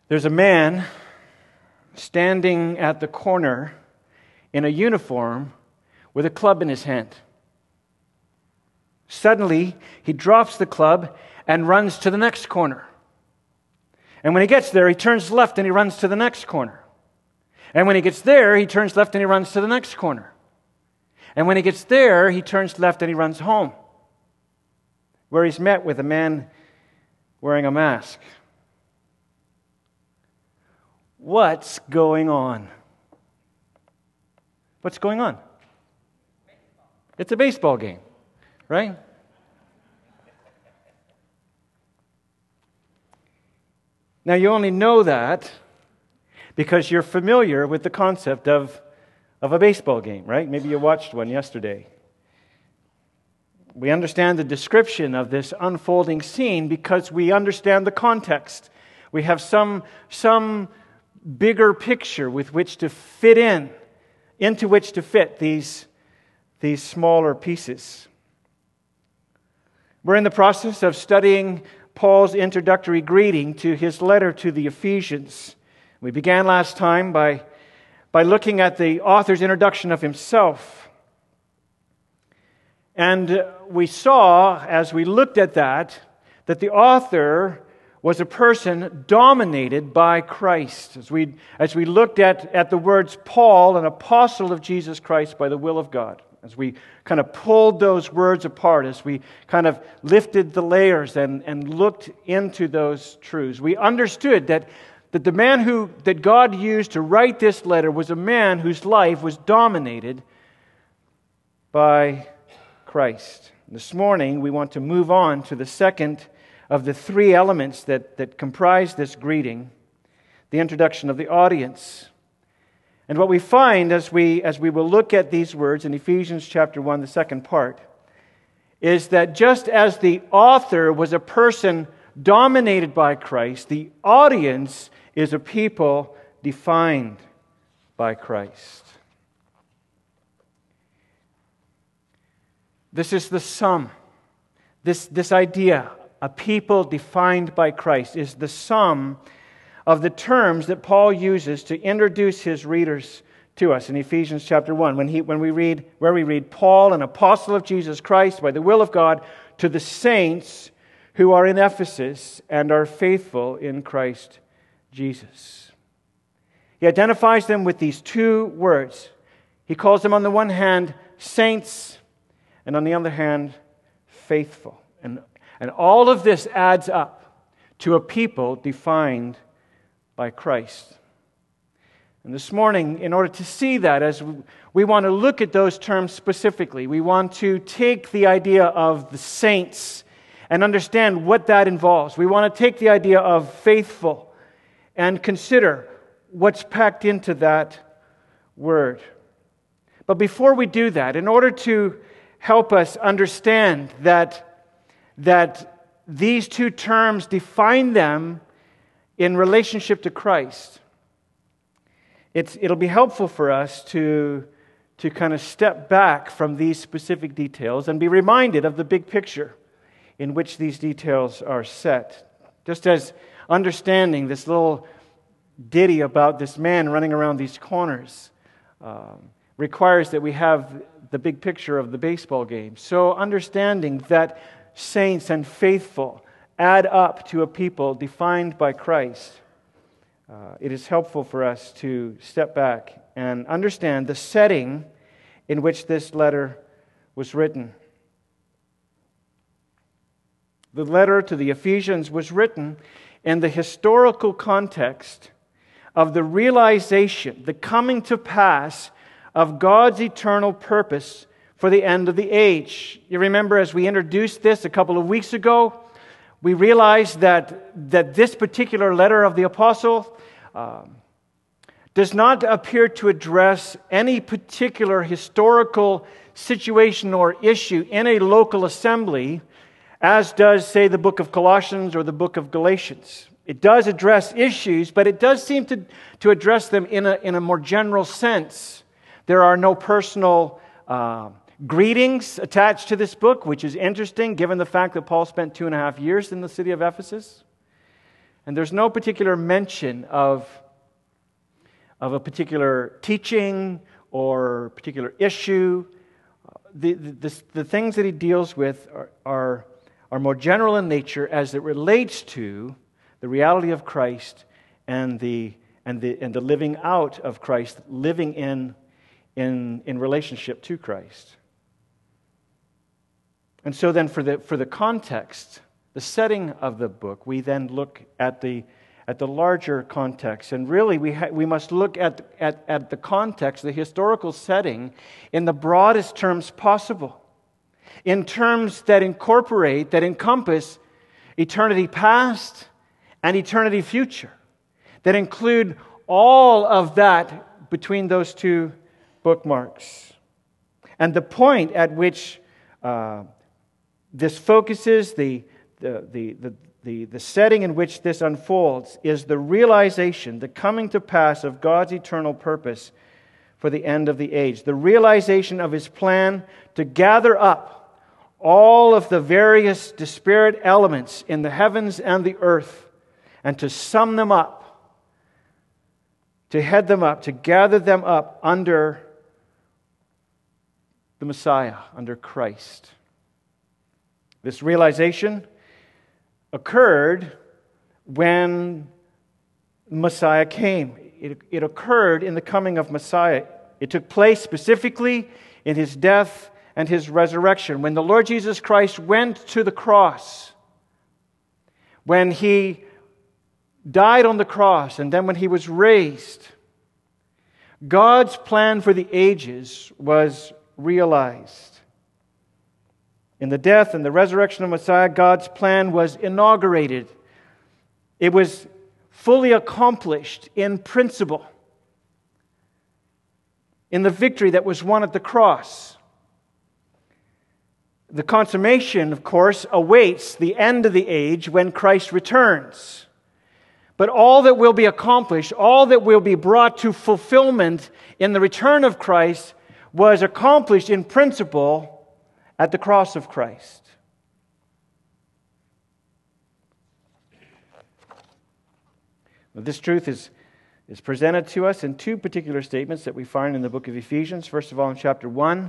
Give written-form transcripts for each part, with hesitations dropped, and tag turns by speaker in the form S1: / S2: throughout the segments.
S1: There's a man standing at the corner in a uniform with a club in his hand. Suddenly, he drops the club and runs to the next corner. And when he gets there, he turns left and he runs to the next corner. And when he gets there, he turns left and he runs to the next corner. And when he gets there, he turns left and he runs home, where he's met with a man wearing a mask. What's going on? What's going on? It's a baseball game, right? Now, you only know that because you're familiar with the concept of a baseball game, right? Maybe you watched one yesterday. We understand the description of this unfolding scene because we understand the context. We have some bigger picture with which to fit into which to fit these smaller pieces. We're in the process of studying Paul's introductory greeting to his letter to the Ephesians. We began last time by looking at the author's introduction of himself. And we saw, as we looked at that the author was a person dominated by Christ. As we looked at the words Paul, an apostle of Jesus Christ by the will of God. As we kind of pulled those words apart, as we kind of lifted the layers and looked into those truths, we understood that the man that God used to write this letter was a man whose life was dominated by Christ. This morning, we want to move on to the second of the three elements that comprise this greeting, the introduction of the audience. And what we find as we will look at these words in Ephesians chapter 1, the second part, is that just as the author was a person dominated by Christ, the audience is a people defined by Christ. This is the sum. This idea, a people defined by Christ, is the sum of the terms that Paul uses to introduce his readers to us in Ephesians chapter 1, where we read, Paul, an apostle of Jesus Christ by the will of God, to the saints who are in Ephesus and are faithful in Christ Jesus. He identifies them with these two words. He calls them on the one hand saints, and on the other hand faithful. And all of this adds up to a people defined by Christ. And this morning, in order to see that, as we want to look at those terms specifically, we want to take the idea of the saints and understand what that involves. We want to take the idea of faithful and consider what's packed into that word. But before we do that, in order to help us understand that these two terms define them in relationship to Christ, it'll be helpful for us to kind of step back from these specific details and be reminded of the big picture in which these details are set. Just as understanding this little ditty about this man running around these corners requires that we have the big picture of the baseball game, so understanding that saints and faithful add up to a people defined by Christ, it is helpful for us to step back and understand the setting in which this letter was written. The letter to the Ephesians was written in the historical context of the realization, the coming to pass of God's eternal purpose for the end of the age. You remember as we introduced this a couple of weeks ago, we realized that this particular letter of the apostle does not appear to address any particular historical situation or issue in a local assembly, as does, say, the book of Colossians or the book of Galatians. It does address issues, but it does seem to address them in a more general sense. There are no personal greetings attached to this book, which is interesting given the fact that Paul spent 2.5 years in the city of Ephesus. And there's no particular mention of a particular teaching or particular issue. The things that he deals with are more general in nature as it relates to the reality of Christ and the living out of Christ, living in relationship to Christ. And so then for the context, the setting of the book, we then look at the larger context. And really we must look at the context, the historical setting, in the broadest terms possible. In terms that incorporate, that encompass eternity past and eternity future. That include all of that between those two bookmarks. And the point at which this focuses, the setting in which this unfolds, is the realization, the coming to pass of God's eternal purpose for the end of the age. The realization of His plan to gather up all of the various disparate elements in the heavens and the earth and to sum them up, to head them up, to gather them up under the Messiah, under Christ. This realization occurred when Messiah came. It occurred in the coming of Messiah. It took place specifically in His death and His resurrection. When the Lord Jesus Christ went to the cross, when He died on the cross, and then when He was raised, God's plan for the ages was realized. In the death and the resurrection of Messiah, God's plan was inaugurated. It was fully accomplished in principle, in the victory that was won at the cross. The consummation, of course, awaits the end of the age when Christ returns. But all that will be accomplished, all that will be brought to fulfillment in the return of Christ was accomplished in principle at the cross of Christ. This truth is presented to us in two particular statements that we find in the book of Ephesians. First of all, in chapter 1,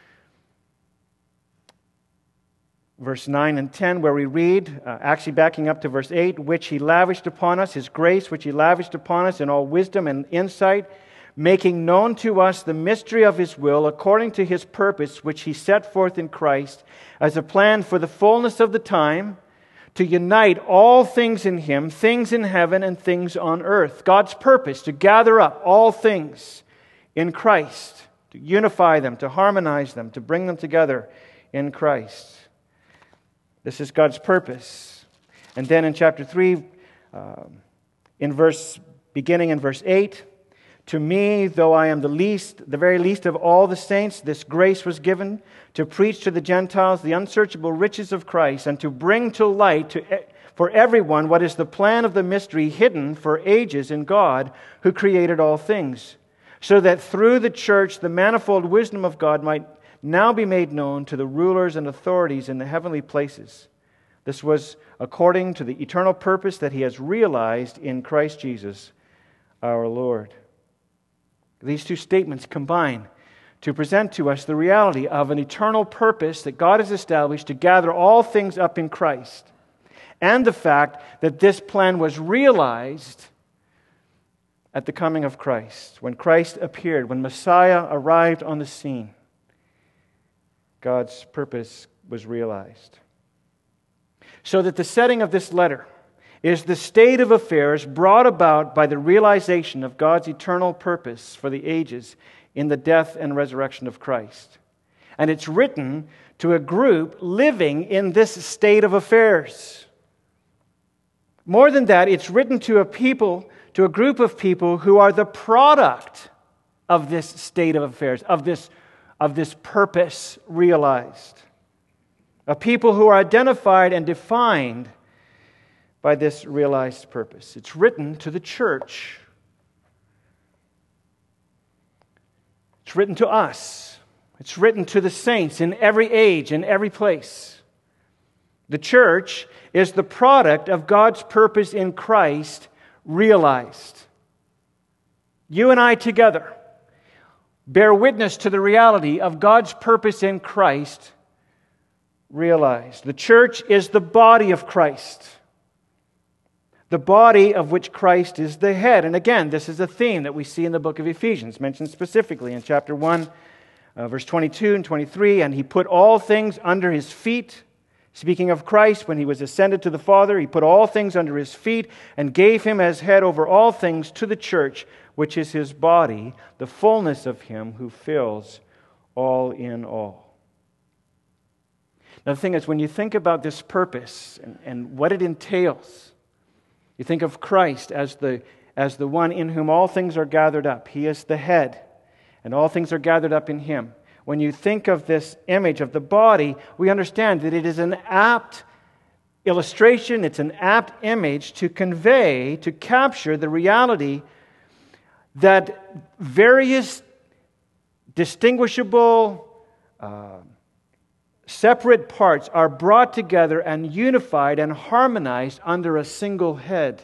S1: verse 9 and 10, where we read, actually backing up to verse 8, which He lavished upon us, His grace, which He lavished upon us in all wisdom and insight, making known to us the mystery of His will, according to His purpose, which He set forth in Christ, as a plan for the fullness of the time, to unite all things in Him, things in heaven and things on earth. God's purpose, to gather up all things in Christ, to unify them, to harmonize them, to bring them together in Christ. This is God's purpose. And then in chapter 3, beginning in verse 8, to me, though I am the very least of all the saints, this grace was given to preach to the Gentiles the unsearchable riches of Christ and to bring to light for everyone what is the plan of the mystery hidden for ages in God who created all things, so that through the church the manifold wisdom of God might now be made known to the rulers and authorities in the heavenly places. This was according to the eternal purpose that He has realized in Christ Jesus our Lord. These two statements combine to present to us the reality of an eternal purpose that God has established to gather all things up in Christ, and the fact that this plan was realized at the coming of Christ. When Christ appeared, when Messiah arrived on the scene, God's purpose was realized. So that the setting of this letter is the state of affairs brought about by the realization of God's eternal purpose for the ages in the death and resurrection of Christ. And it's written to a group living in this state of affairs. More than that, it's written to a group of people who are the product of this state of affairs, of this purpose realized. A people who are identified and defined by this realized purpose. It's written to the church. It's written to us. It's written to the saints in every age, in every place. The church is the product of God's purpose in Christ realized. You and I together bear witness to the reality of God's purpose in Christ realized. The church is the body of Christ, the body of which Christ is the head. And again, this is a theme that we see in the book of Ephesians, mentioned specifically in chapter 1, verse 22 and 23. And He put all things under His feet. Speaking of Christ, when He was ascended to the Father, He put all things under His feet and gave Him as head over all things to the church, which is His body, the fullness of Him who fills all in all. Now the thing is, when you think about this purpose and what it entails, you think of Christ as the one in whom all things are gathered up. He is the head, and all things are gathered up in Him. When you think of this image of the body, we understand that it is an apt illustration, it's an apt image to convey, to capture the reality that various distinguishable, separate parts are brought together and unified and harmonized under a single head.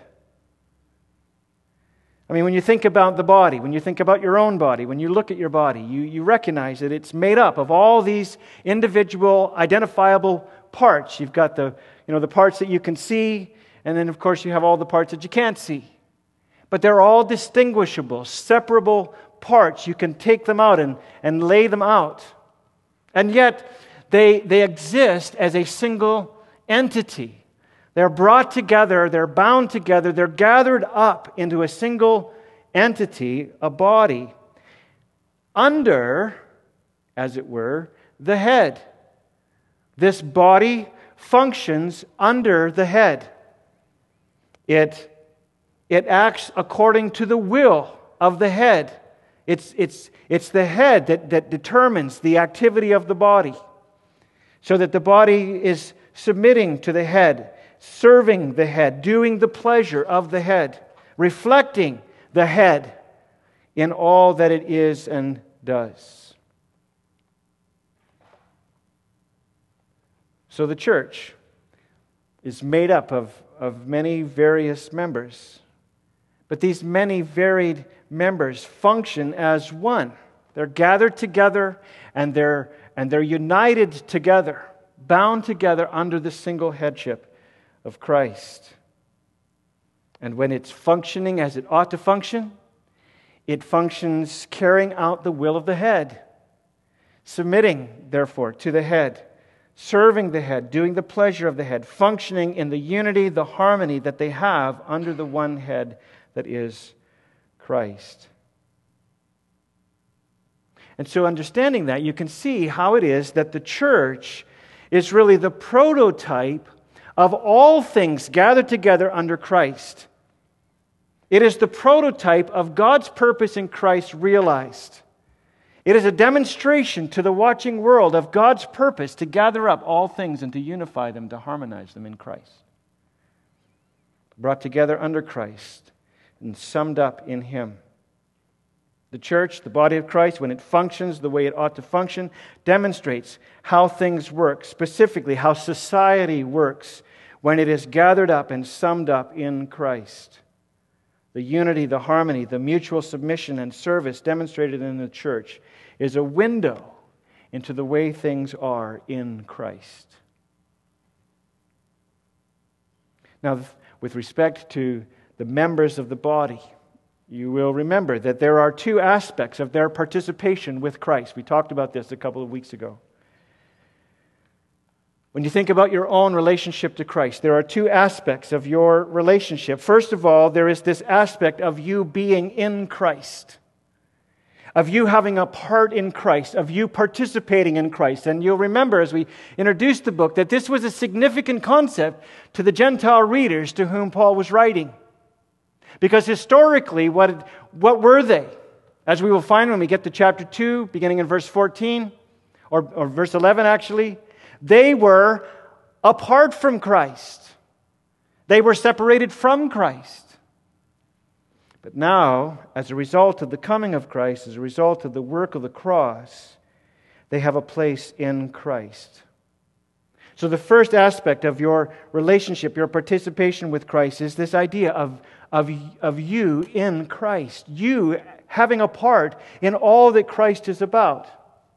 S1: I mean, when you think about the body, when you think about your own body, when you look at your body, you recognize that it's made up of all these individual, identifiable parts. You've got the parts that you can see, and then, of course, you have all the parts that you can't see. But they're all distinguishable, separable parts. You can take them out and lay them out. And yet, they exist as a single entity. They're brought together, they're bound together, they're gathered up into a single entity, a body, under, as it were, the head. This body functions under the head. It acts according to the will of the head. It's the head that determines the activity of the body, so that the body is submitting to the head, serving the head, doing the pleasure of the head, reflecting the head in all that it is and does. So the church is made up of many various members. But these many varied members function as one. They're gathered together and they're united together, bound together under the single headship of Christ. And when it's functioning as it ought to function, it functions carrying out the will of the head, submitting, therefore, to the head, serving the head, doing the pleasure of the head, functioning in the unity, the harmony that they have under the one head that is Christ. And so understanding that, you can see how it is that the church is really the prototype of all things gathered together under Christ. It is the prototype of God's purpose in Christ realized. It is a demonstration to the watching world of God's purpose to gather up all things and to unify them, to harmonize them in Christ. Brought together under Christ and summed up in Him. The church, the body of Christ, when it functions the way it ought to function, demonstrates how things work, specifically how society works when it is gathered up and summed up in Christ. The unity, the harmony, the mutual submission and service demonstrated in the church is a window into the way things are in Christ. Now, with respect to the members of the body, you will remember that there are two aspects of their participation with Christ. We talked about this a couple of weeks ago. When you think about your own relationship to Christ, there are two aspects of your relationship. First of all, there is this aspect of you being in Christ, of you having a part in Christ, of you participating in Christ. And you'll remember as we introduced the book that this was a significant concept to the Gentile readers to whom Paul was writing. Because historically, what were they? As we will find when we get to chapter 2, beginning in verse 14, or verse 11 actually, they were apart from Christ. They were separated from Christ. But now, as a result of the coming of Christ, as a result of the work of the cross, they have a place in Christ. So the first aspect of your relationship, your participation with Christ, is this idea of you in Christ. You having a part in all that Christ is about.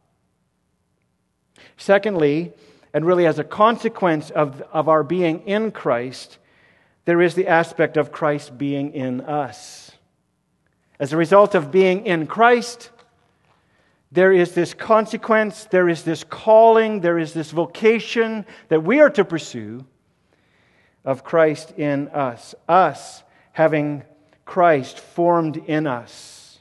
S1: Secondly, and really as a consequence of our being in Christ, there is the aspect of Christ being in us. As a result of being in Christ, there is this consequence, there is this calling, there is this vocation that we are to pursue of Christ in us. Us having Christ formed in us.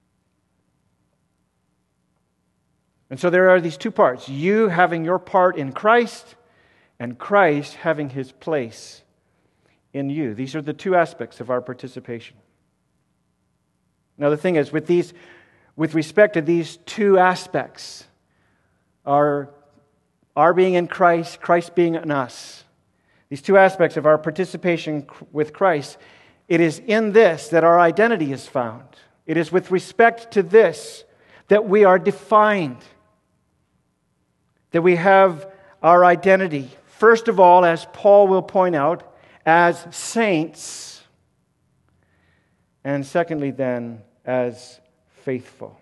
S1: And so there are these two parts. You having your part in Christ, and Christ having His place in you. These are the two aspects of our participation. Now the thing is, with respect to these two aspects, our being in Christ, Christ being in us, these two aspects of our participation with Christ, it is in this that our identity is found. It is with respect to this that we are defined, that we have our identity. First of all, as Paul will point out, as saints, and secondly then, as faithful.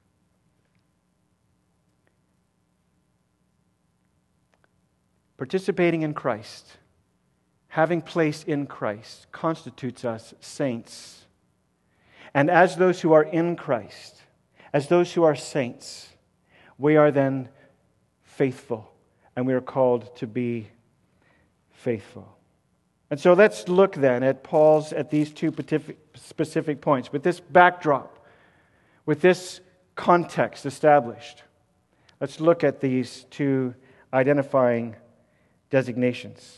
S1: Participating in Christ, having place in Christ, constitutes us saints. And as those who are in Christ, as those who are saints, we are then faithful, and we are called to be faithful. And so let's look then at these two specific points, with this backdrop, with this context established. Let's look at these two identifying designations.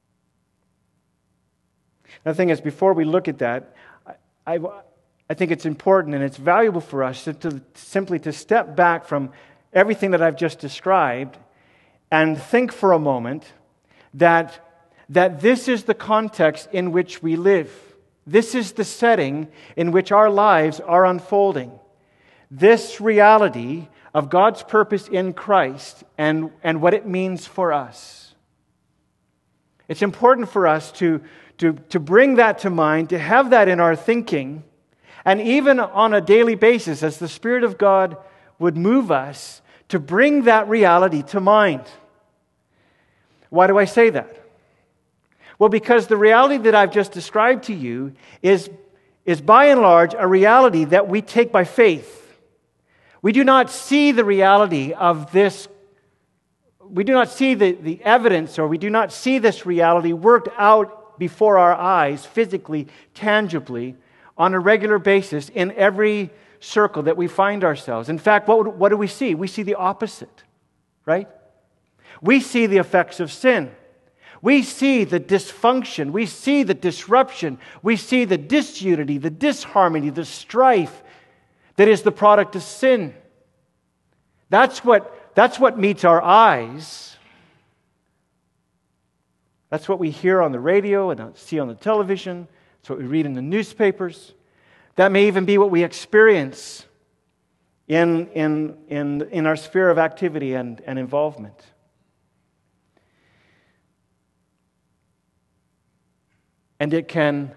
S1: Now, the thing is, before we look at that, I think it's important and it's valuable for us to simply step back from everything that I've just described and think for a moment that this is the context in which we live. This is the setting in which our lives are unfolding. This reality of God's purpose in Christ and what it means for us. It's important for us to bring that to mind, to have that in our thinking, and even on a daily basis, as the Spirit of God would move us, to bring that reality to mind. Why do I say that? Well, because the reality that I've just described to you is by and large a reality that we take by faith. We do not see the reality of this. We do not see the evidence, or we do not see this reality worked out before our eyes, physically, tangibly, on a regular basis in every circle that we find ourselves. In fact, what do we see? We see the opposite, right? We see the effects of sin. We see the dysfunction. We see the disruption. We see the disunity, the disharmony, the strife that is the product of sin. That's what meets our eyes. That's what we hear on the radio and see on the television. That's what we read in the newspapers. That may even be what we experience in our sphere of activity and involvement. And it can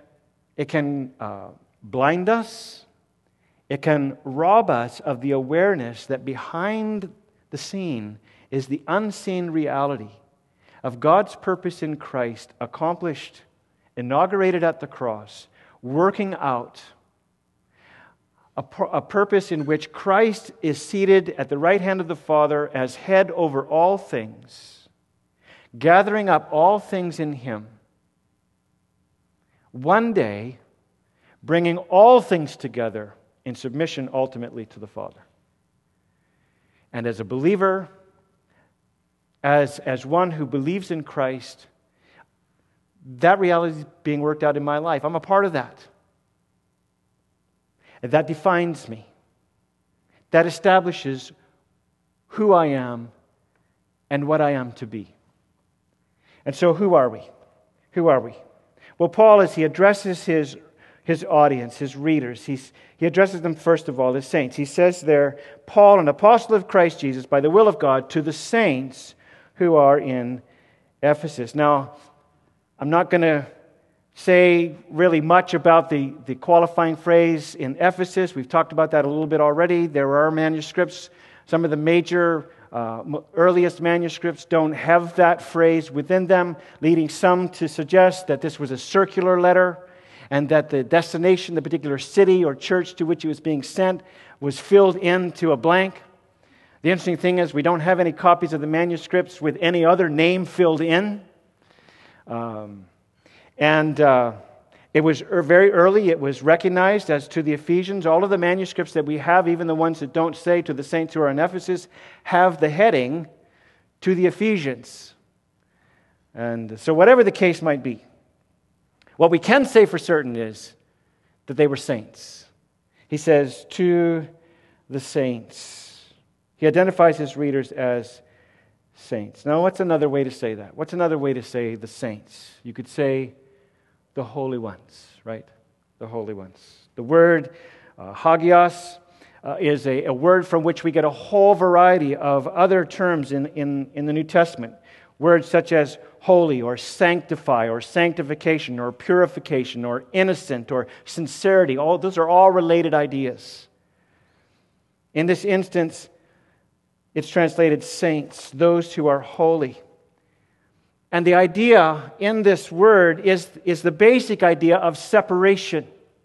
S1: blind us. It can rob us of the awareness that behind the scene is the unseen reality of God's purpose in Christ, accomplished, inaugurated at the cross, working out a purpose in which Christ is seated at the right hand of the Father as head over all things, gathering up all things in Him. One day, bringing all things together in submission ultimately to the Father. And as a believer, as one who believes in Christ, that reality is being worked out in my life. I'm a part of that. And that defines me. That establishes who I am and what I am to be. And so who are we? Who are we? Well, Paul, as he addresses his audience, his readers, he addresses them first of all as saints. He says there, Paul, an apostle of Christ Jesus, by the will of God, to the saints who are in Ephesus. Now, I'm not going to say really much about the qualifying phrase in Ephesus. We've talked about that a little bit already. There are manuscripts. Some of the major earliest manuscripts don't have that phrase within them, leading some to suggest that this was a circular letter and that the destination, the particular city or church to which it was being sent, was filled into a blank. The interesting thing is we don't have any copies of the manuscripts with any other name filled in. It was very early. It was recognized as to the Ephesians. All of the manuscripts that we have, even the ones that don't say to the saints who are in Ephesus, have the heading to the Ephesians. And so whatever the case might be, what we can say for certain is that they were saints. He says, to the saints. He identifies his readers as saints. Now, what's another way to say that? What's another way to say the saints? You could say the holy ones, right? The holy ones. The word hagios is a word from which we get a whole variety of other terms in the New Testament. Words such as holy or sanctify or sanctification or purification or innocent or sincerity. All those are all related ideas. In this instance, it's translated saints, those who are holy. And the idea in this word is the basic idea of separation.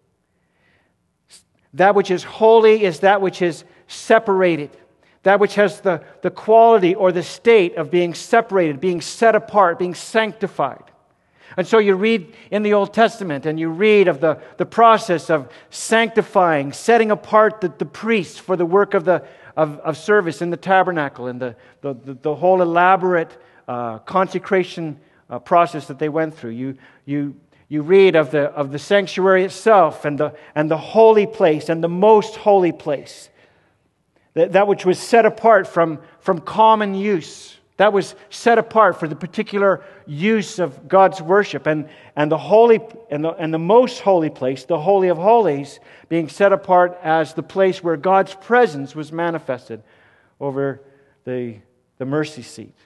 S1: That which is holy is that which is separated. That which has the quality or the state of being separated, being set apart, being sanctified. And so you read in the Old Testament and you read of the process of sanctifying, setting apart the priests for the work of service in the tabernacle and the whole elaborate consecration process that they went through. You read of the sanctuary itself and the holy place and the most holy place. That which was set apart from common use. That was set apart for the particular use of God's worship. And the holy and the most holy place, the Holy of Holies, being set apart as the place where God's presence was manifested over the mercy seat.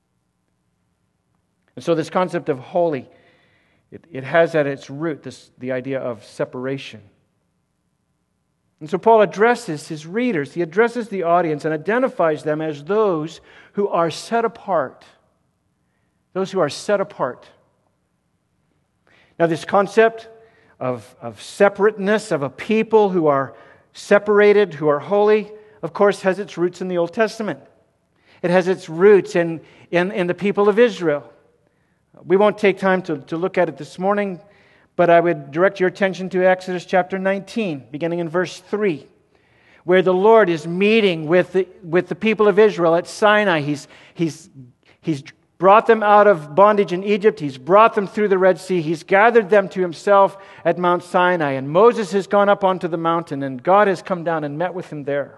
S1: And so this concept of holy, it has at its root the idea of separation. And so Paul addresses his readers, he addresses the audience and identifies them as those who are set apart. Those who are set apart. Now this concept of separateness, of a people who are separated, who are holy, of course has its roots in the Old Testament. It has its roots in the people of Israel. We won't take time to look at it this morning, but I would direct your attention to Exodus chapter 19, beginning in verse 3, where the Lord is meeting with the people of Israel at Sinai. He's brought them out of bondage in Egypt. He's brought them through the Red Sea. He's gathered them to himself at Mount Sinai. And Moses has gone up onto the mountain, and God has come down and met with him there.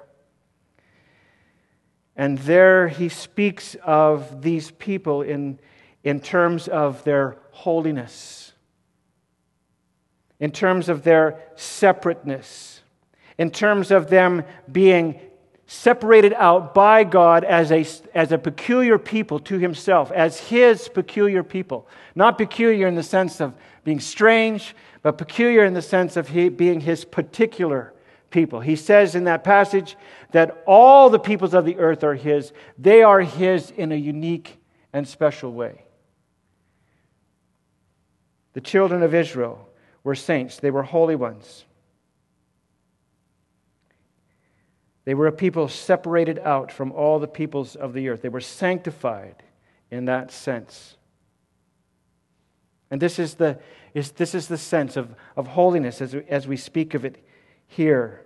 S1: And there he speaks of these people in terms of their holiness, in terms of their separateness, in terms of them being separated out by God as a peculiar people to himself, as his peculiar people. Not peculiar in the sense of being strange, but peculiar in the sense of being his particular people. He says in that passage that all the peoples of the earth are his. They are his in a unique and special way. The children of Israel were saints. They were holy ones. They were a people separated out from all the peoples of the earth. They were sanctified in that sense. And this is the sense of holiness as we speak of it here.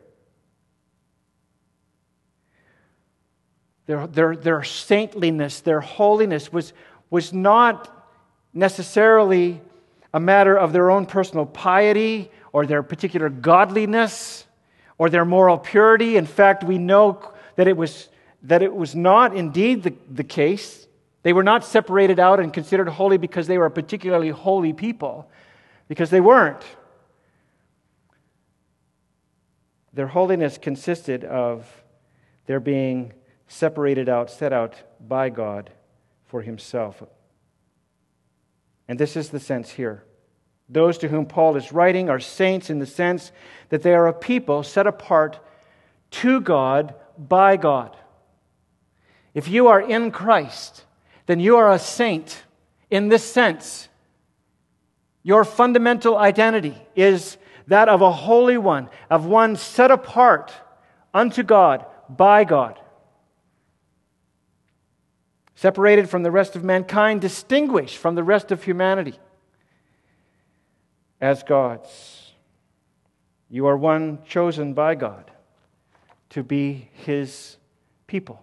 S1: Their saintliness, their holiness was not necessarily a matter of their own personal piety or their particular godliness or their moral purity. In fact, we know that it was not indeed the case. They were not separated out and considered holy because they were a particularly holy people, because they weren't. Their holiness consisted of their being separated out, set out by God for himself. And this is the sense here. Those to whom Paul is writing are saints in the sense that they are a people set apart to God by God. If you are in Christ, then you are a saint in this sense. Your fundamental identity is that of a holy one, of one set apart unto God by God. Separated from the rest of mankind, distinguished from the rest of humanity as God's. You are one chosen by God to be His people.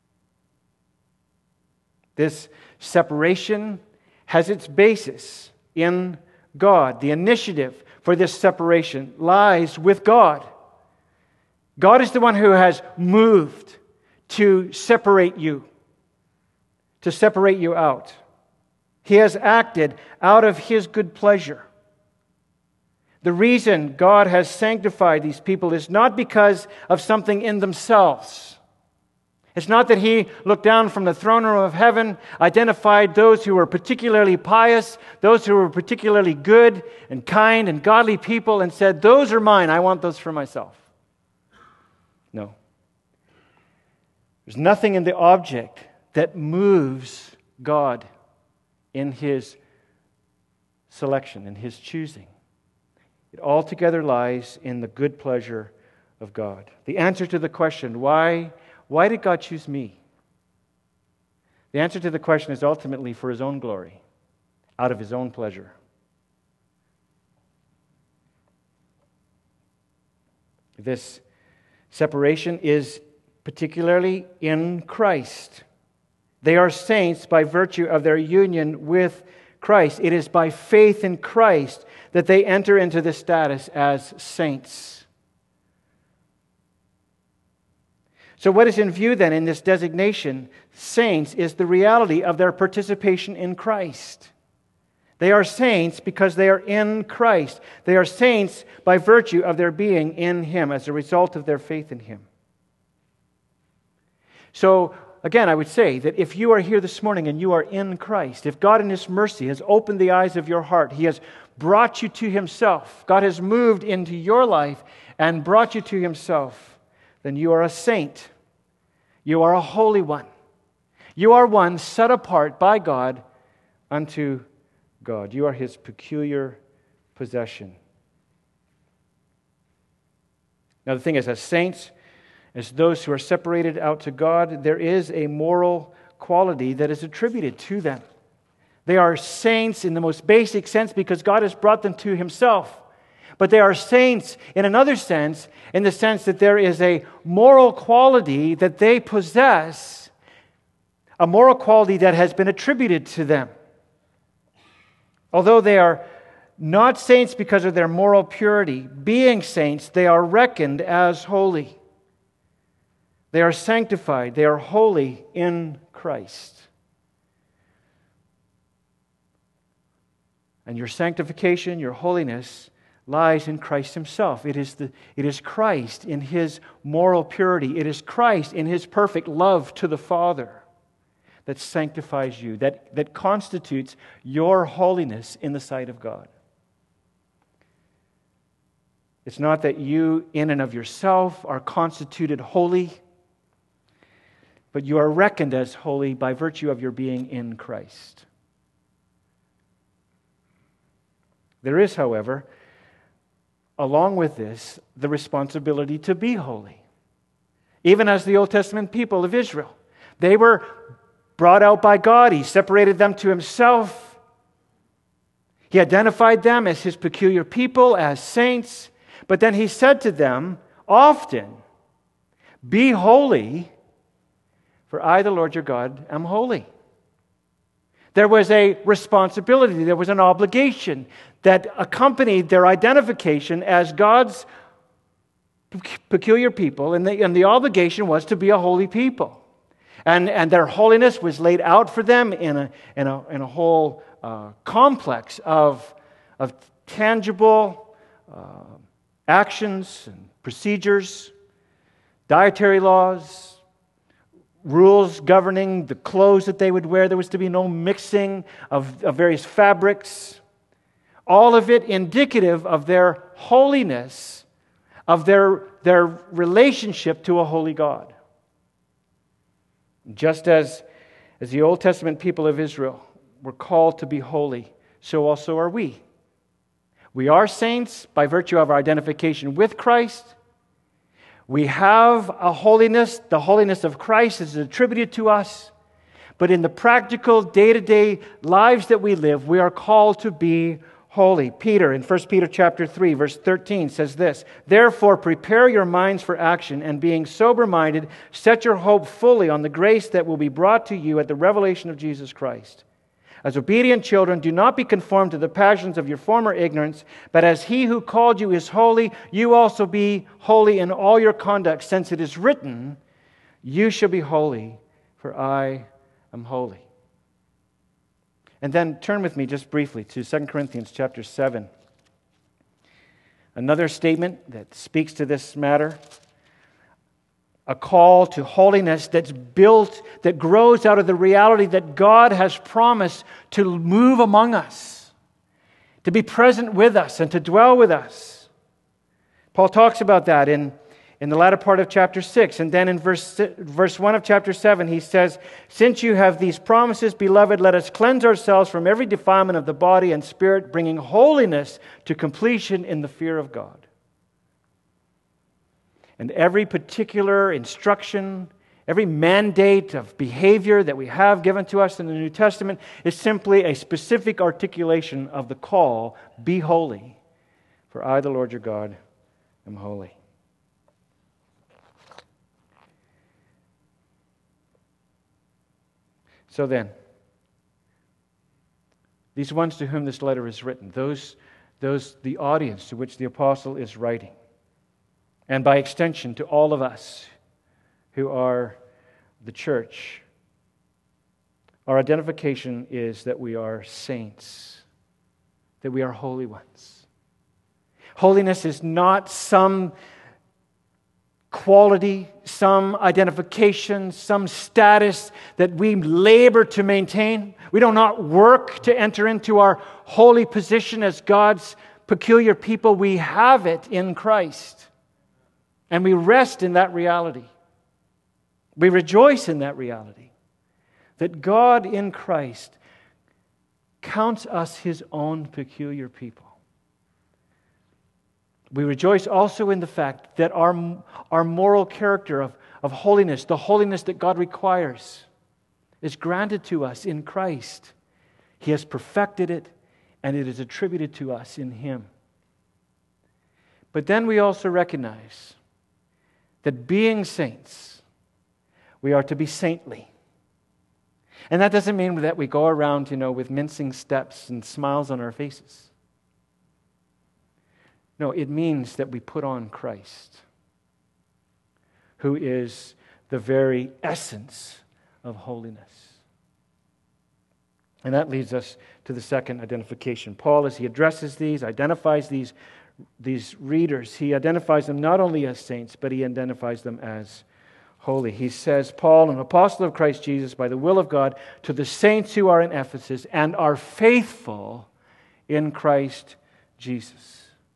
S1: This separation has its basis in God. The initiative for this separation lies with God. God is the one who has moved to separate you out. He has acted out of His good pleasure. The reason God has sanctified these people is not because of something in themselves. It's not that He looked down from the throne room of heaven, identified those who were particularly pious, those who were particularly good and kind and godly people, and said, "Those are mine, I want those for myself." No. There's nothing in the object that moves God in His selection, in His choosing. It altogether lies in the good pleasure of God. The answer to the question, why did God choose me? The answer to the question is ultimately for His own glory, out of His own pleasure. This separation is particularly in Christ. They are saints by virtue of their union with Christ. It is by faith in Christ that they enter into this status as saints. So what is in view then in this designation, saints, is the reality of their participation in Christ. They are saints because they are in Christ. They are saints by virtue of their being in Him as a result of their faith in Him. So, again, I would say that if you are here this morning and you are in Christ, if God in His mercy has opened the eyes of your heart, He has brought you to Himself, God has moved into your life and brought you to Himself, then you are a saint. You are a holy one. You are one set apart by God unto God. You are His peculiar possession. Now the thing is, as saints, as those who are separated out to God, there is a moral quality that is attributed to them. They are saints in the most basic sense because God has brought them to Himself. But they are saints in another sense, in the sense that there is a moral quality that they possess, a moral quality that has been attributed to them. Although they are not saints because of their moral purity, being saints, they are reckoned as holy. They are sanctified. They are holy in Christ. And your sanctification, your holiness, lies in Christ Himself. It is Christ in His moral purity. It is Christ in His perfect love to the Father that sanctifies you, that constitutes your holiness in the sight of God. It's not that you, in and of yourself, are constituted holy, but you are reckoned as holy by virtue of your being in Christ. There is, however, along with this, the responsibility to be holy. Even as the Old Testament people of Israel, they were brought out by God. He separated them to Himself. He identified them as His peculiar people, as saints. But then He said to them often, "Be holy, for I, the Lord your God, am holy." There was a responsibility, there was an obligation that accompanied their identification as God's peculiar people, and the obligation was to be a holy people. And their holiness was laid out for them in a whole complex of tangible actions and procedures, dietary laws, rules governing the clothes that they would wear. There was to be no mixing of various fabrics. All of it indicative of their holiness, of their relationship to a holy God. Just as the Old Testament people of Israel were called to be holy, so also are we. We are saints by virtue of our identification with Christ. We have a holiness. The holiness of Christ is attributed to us. But in the practical, day-to-day lives that we live, we are called to be holy. Peter, in 1 Peter chapter 3, verse 13, says this, "Therefore prepare your minds for action, and being sober-minded, set your hope fully on the grace that will be brought to you at the revelation of Jesus Christ. As obedient children, do not be conformed to the passions of your former ignorance, but as He who called you is holy, you also be holy in all your conduct, since it is written, 'You shall be holy, for I am holy.'" And then turn with me just briefly to 2 Corinthians chapter 7. Another statement that speaks to this matter. A call to holiness that's built, that grows out of the reality that God has promised to move among us, to be present with us and to dwell with us. Paul talks about that in the latter part of chapter 6. And then in verse 1 of chapter 7, he says, "Since you have these promises, beloved, let us cleanse ourselves from every defilement of the body and spirit, bringing holiness to completion in the fear of God." And every particular instruction, every mandate of behavior that we have given to us in the New Testament is simply a specific articulation of the call, "Be holy, for I, the Lord your God, am holy." So then, these ones to whom this letter is written, the audience to which the apostle is writing, and by extension to all of us who are the church, our identification is that we are saints, that we are holy ones. Holiness is not some quality, some identification, some status that we labor to maintain. We do not work to enter into our holy position as God's peculiar people. We have it in Christ. And we rest in that reality. We rejoice in that reality. That God in Christ counts us His own peculiar people. We rejoice also in the fact that our moral character of holiness, the holiness that God requires, is granted to us in Christ. He has perfected it, and it is attributed to us in Him. But then we also recognize that being saints, we are to be saintly. And that doesn't mean that we go around, with mincing steps and smiles on our faces. No, it means that we put on Christ, who is the very essence of holiness. And that leads us to the second identification. Paul, as he addresses these, identifies these readers, he identifies them not only as saints, but he identifies them as holy. He says, "Paul, an apostle of Christ Jesus, by the will of God, to the saints who are in Ephesus and are faithful in Christ Jesus."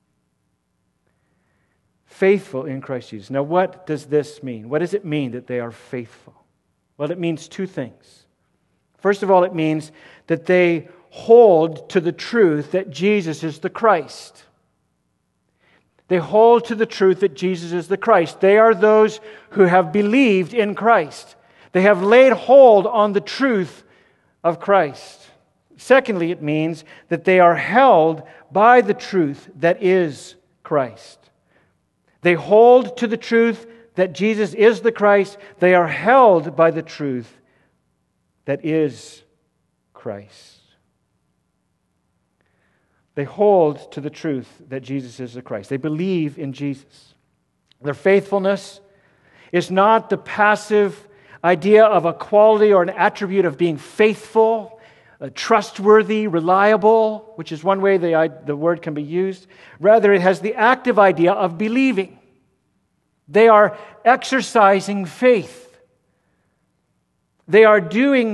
S1: Faithful in Christ Jesus. Now, what does this mean? What does it mean that they are faithful? Well, it means two things. First of all, it means that they hold to the truth that Jesus is the Christ. They hold to the truth that Jesus is the Christ. They are those who have believed in Christ. They have laid hold on the truth of Christ. Secondly, it means that they are held by the truth that is Christ. They hold to the truth that Jesus is the Christ. They are held by the truth that is Christ. They hold to the truth that Jesus is the Christ. They believe in Jesus. Their faithfulness is not the passive idea of a quality or an attribute of being faithful, trustworthy, reliable, which is one way the word can be used. Rather, it has the active idea of believing. They are exercising faith. They are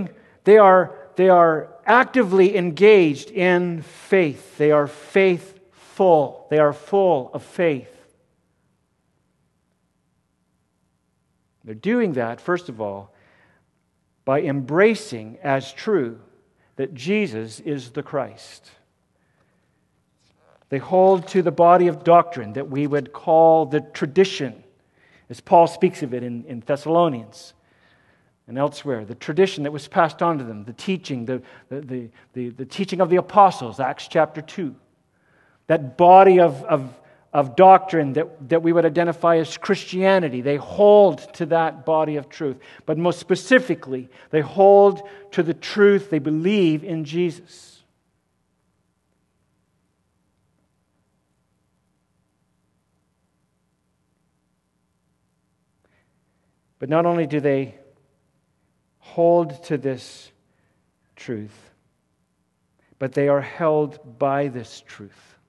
S1: actively engaged in faith. They are faithful. They are full of faith. They're doing that, first of all, by embracing as true that Jesus is the Christ. They hold to the body of doctrine that we would call the tradition, as Paul speaks of it in Thessalonians and elsewhere. The tradition that was passed on to them, the teaching, the teaching of the apostles, Acts chapter 2. That body of doctrine that we would identify as Christianity. They hold to that body of truth. But most specifically, they hold to the truth they believe in Jesus. But not only do they hold to this truth, but they are held by this truth.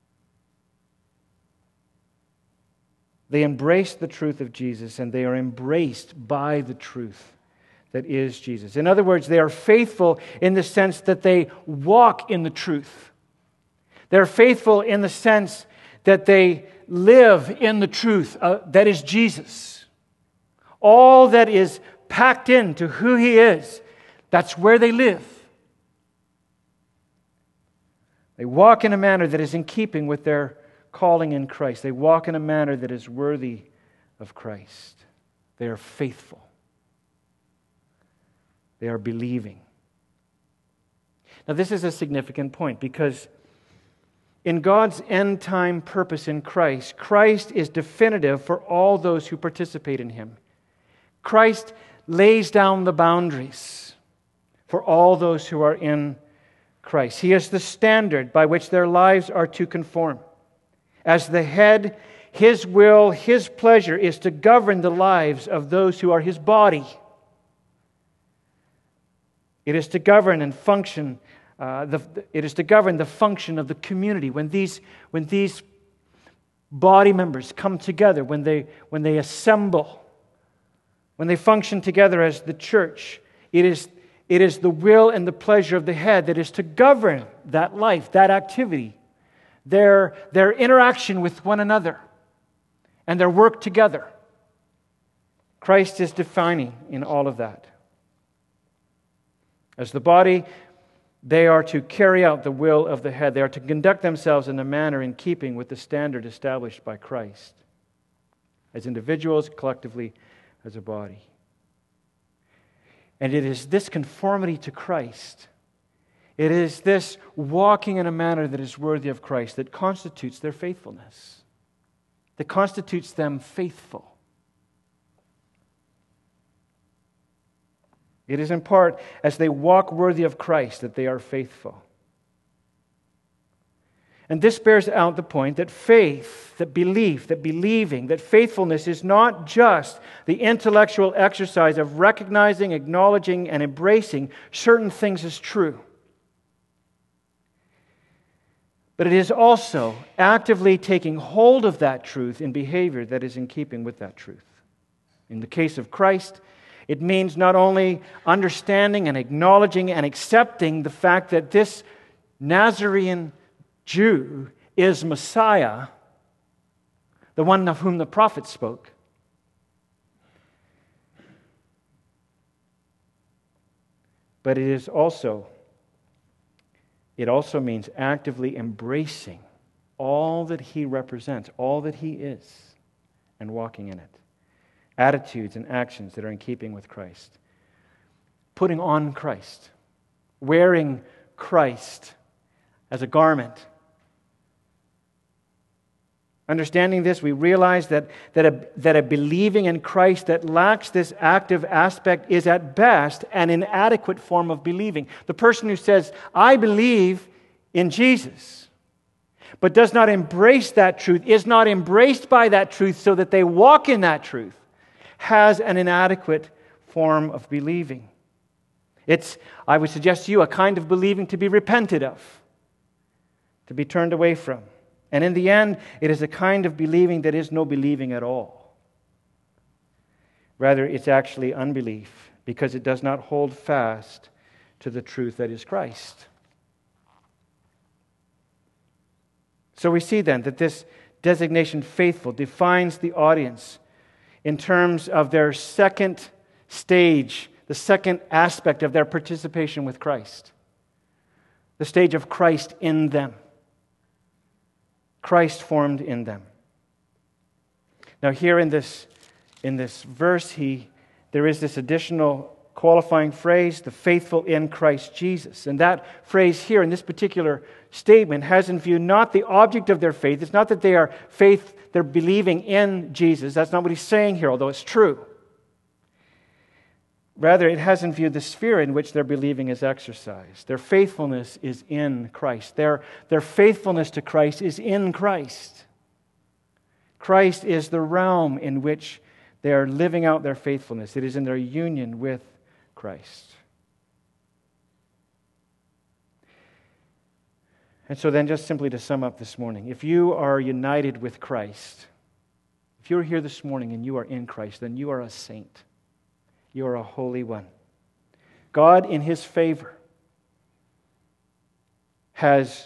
S1: They embrace the truth of Jesus, and they are embraced by the truth that is Jesus. In other words, they are faithful in the sense that they walk in the truth. They're faithful in the sense that they live in the truth that is Jesus. All that is packed into who He is, that's where they live. They walk in a manner that is in keeping with their calling in Christ. They walk in a manner that is worthy of Christ. They are faithful. They are believing. Now, this is a significant point because in God's end-time purpose in Christ, Christ is definitive for all those who participate in Him. Christ lays down the boundaries for all those who are in Christ. He is the standard by which their lives are to conform. As the head, His will, His pleasure is to govern the lives of those who are His body. It is to govern and function. It is to govern the function of the community. When these body members come together, when they assemble, when they function together as the church, it is the will and the pleasure of the head that is to govern that life, that activity, their interaction with one another, and their work together. Christ is defining in all of that. As the body, they are to carry out the will of the head. They are to conduct themselves in a manner in keeping with the standard established by Christ, as individuals, collectively, as a body. And it is this conformity to Christ, it is this walking in a manner that is worthy of Christ that constitutes their faithfulness, that constitutes them faithful. It is in part as they walk worthy of Christ that they are faithful. And this bears out the point that faith, that belief, that believing, that faithfulness is not just the intellectual exercise of recognizing, acknowledging, and embracing certain things as true. But it is also actively taking hold of that truth in behavior that is in keeping with that truth. In the case of Christ, it means not only understanding and acknowledging and accepting the fact that this Nazarene Jew is Messiah, the one of whom the prophet spoke. But it also means actively embracing all that He represents, all that He is, and walking in it. Attitudes and actions that are in keeping with Christ. Putting on Christ. Wearing Christ as a garment. Understanding this, we realize that a believing in Christ that lacks this active aspect is at best an inadequate form of believing. The person who says, I believe in Jesus, but does not embrace that truth, is not embraced by that truth so that they walk in that truth, has an inadequate form of believing. It's, I would suggest to you, a kind of believing to be repented of, to be turned away from. And in the end, it is a kind of believing that is no believing at all. Rather, it's actually unbelief because it does not hold fast to the truth that is Christ. So we see then that this designation, faithful, defines the audience in terms of their second stage, the second aspect of their participation with Christ. The stage of Christ in them. Christ formed in them. Now here in this verse, there is this additional qualifying phrase, the faithful in Christ Jesus. And that phrase here in this particular statement has in view not the object of their faith. It's not that they're believing in Jesus. That's not what he's saying here, although it's true. Rather, it has in view the sphere in which their believing is exercised. Their faithfulness is in Christ. Their faithfulness to Christ is in Christ. Christ is the realm in which they are living out their faithfulness. It is in their union with Christ. And so then, just simply to sum up this morning, if you are united with Christ, if you're here this morning and you are in Christ, then you are a saint. You are a holy one. God, in His favor, has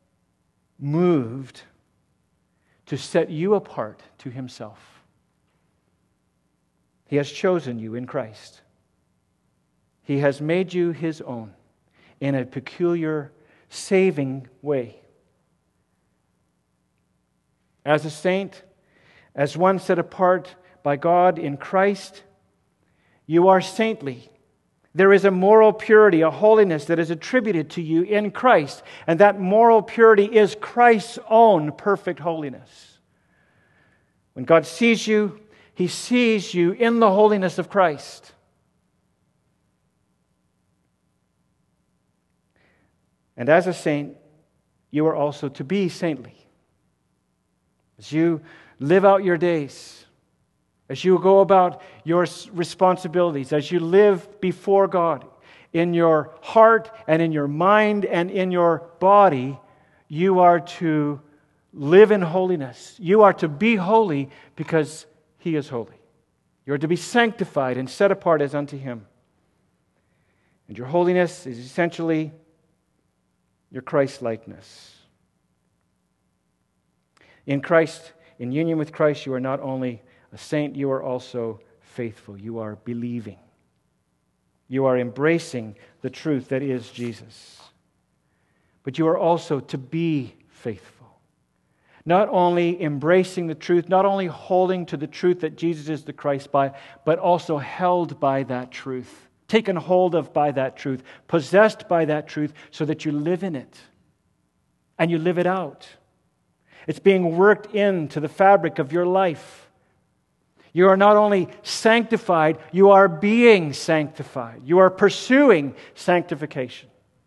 S1: moved to set you apart to Himself. He has chosen you in Christ. He has made you His own in a peculiar, saving way. As a saint, as one set apart by God in Christ, you are saintly. There is a moral purity, a holiness that is attributed to you in Christ. And that moral purity is Christ's own perfect holiness. When God sees you, He sees you in the holiness of Christ. And as a saint, you are also to be saintly. As you live out your days, as you go about your responsibilities, as you live before God, in your heart and in your mind and in your body, you are to live in holiness. You are to be holy because He is holy. You are to be sanctified and set apart as unto Him. And your holiness is essentially your Christ-likeness. In Christ, in union with Christ, you are not only a saint, you are also faithful. You are believing. You are embracing the truth that is Jesus. But you are also to be faithful. Not only embracing the truth, not only holding to the truth that Jesus is the Christ by, but also held by that truth, taken hold of by that truth, possessed by that truth, so that you live in it and you live it out. It's being worked into the fabric of your life. You are not only sanctified, you are being sanctified. You are pursuing sanctification.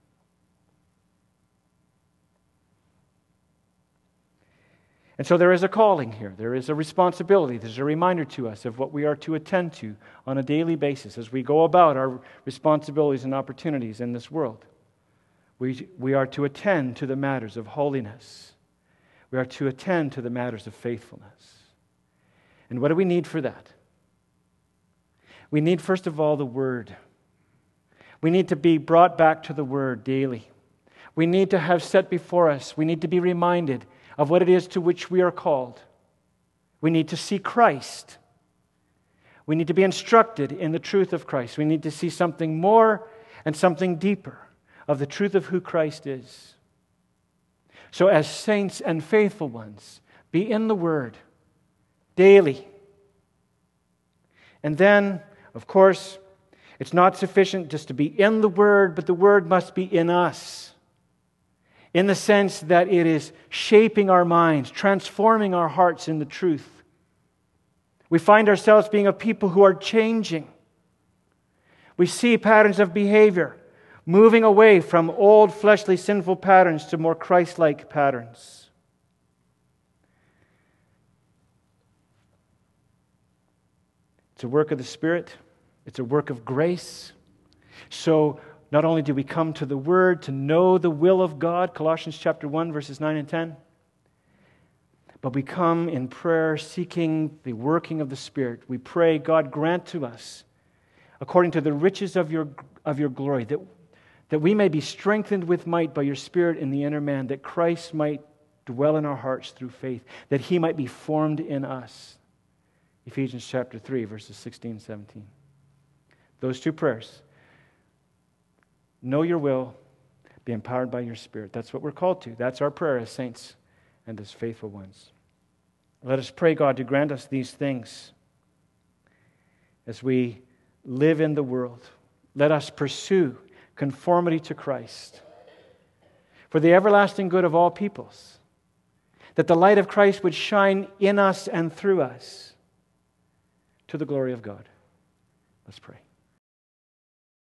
S1: And so there is a calling here. There is a responsibility. There's a reminder to us of what we are to attend to on a daily basis as we go about our responsibilities and opportunities in this world. We are to attend to the matters of holiness. We are to attend to the matters of faithfulness. And what do we need for that? We need, first of all, the Word. We need to be brought back to the Word daily. We need to have set before us, we need to be reminded of what it is to which we are called. We need to see Christ. We need to be instructed in the truth of Christ. We need to see something more and something deeper of the truth of who Christ is. So as saints and faithful ones, be in the Word daily. And then, of course, it's not sufficient just to be in the Word, but the Word must be in us. In the sense that it is shaping our minds, transforming our hearts in the truth. We find ourselves being a people who are changing. We see patterns of behavior moving away from old fleshly sinful patterns to more Christ-like patterns. It's a work of the Spirit. It's a work of grace. So not only do we come to the Word to know the will of God, Colossians chapter 1, verses 9 and 10, but we come in prayer seeking the working of the Spirit. We pray, God, grant to us according to the riches of your glory, that we may be strengthened with might by your Spirit in the inner man, that Christ might dwell in our hearts through faith, that He might be formed in us. Ephesians chapter 3, verses 16 and 17. Those two prayers. Know your will, be empowered by your Spirit. That's what we're called to. That's our prayer as saints and as faithful ones. Let us pray God to grant us these things as we live in the world. Let us pursue conformity to Christ for the everlasting good of all peoples, that the light of Christ would shine in us and through us to the glory of God. Let's pray.